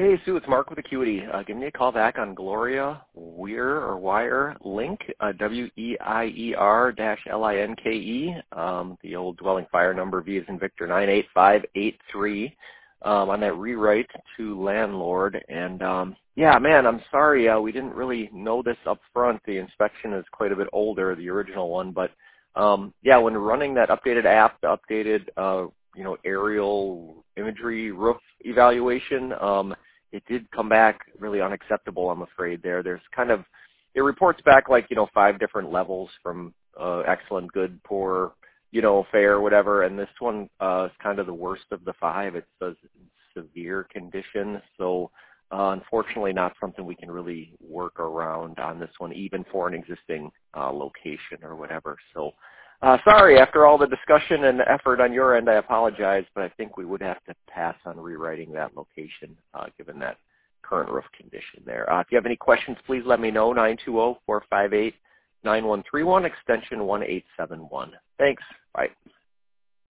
Hey, Sue, it's Mark with Acuity. Give me a call back on Gloria Wire Link, WEIER-LINKE, the old dwelling fire number, V as in Victor, 98583, on that rewrite to landlord. And, yeah, man, I'm sorry, we didn't really know this up front. The inspection is quite a bit older, the original one, but, yeah, when running that updated app, the updated, aerial imagery roof evaluation, it did come back really unacceptable, I'm afraid. There's kind of, it reports back like, 5 different levels from excellent, good, poor, fair, whatever, and this one is kind of the worst of the 5. It says severe condition, so unfortunately not something we can really work around on this one, even for an existing location or whatever. So sorry, after all the discussion and effort on your end, I apologize, but I think we would have to pass on rewriting that location given that current roof condition there. If you have any questions, please let me know, 920-458-9131, extension 1871. Thanks. Bye.